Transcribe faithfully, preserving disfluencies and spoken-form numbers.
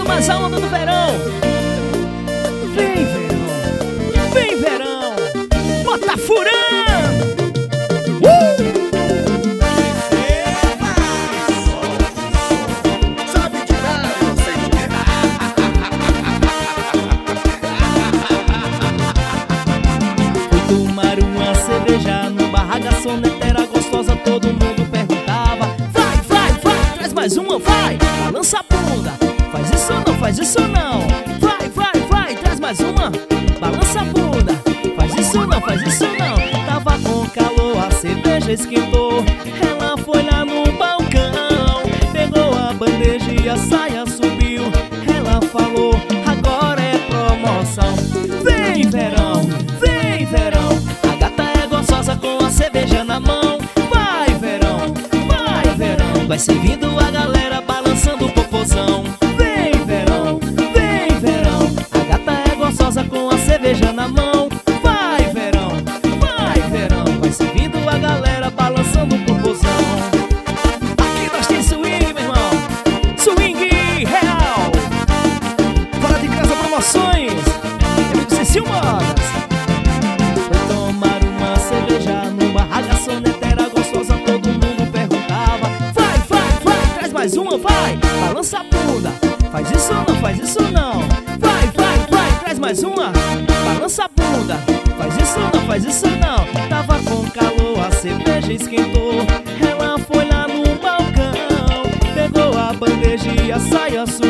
mais a onda do verão. Vem verão, vem verão, bota furando. Uh! Tomar uma cerveja no bar, a garçonete era gostosa, todo mundo perguntava: vai, vai, vai, traz mais uma, vai, balança a bunda, faz isso não, faz isso não. Vai, vai, vai, traz mais uma, balança a bunda, faz isso não, faz isso não. Tava com calor, a cerveja esquentou, ela foi lá no balcão, pegou a bandeja e a saia subiu. Ela falou: agora é promoção. Vem verão, vem verão, a gata é gostosa com a cerveja na mão. Vai verão, vai verão, vai servindo a galera balançando o popozão. Vem verão, vem verão, a gata é gostosa com a cerveja na mão. Vai verão, vai verão, vai servindo a galera balançando o popozão. Aqui nós tem swing, meu irmão, swing real. Fora de casa promoções, amigo Cecil Modas. Foi tomar uma cerveja no bar, a garçonete era gostosa, todo mundo perguntava: vai, vai, vai, traz mais uma, vai, balança a bunda, faz isso não, faz isso não. Vai, vai, vai, traz mais uma, balança a bunda, faz isso não, faz isso não. Tava com calor, a cerveja esquentou, ela foi lá no balcão, pegou a bandeja e a saia subiu.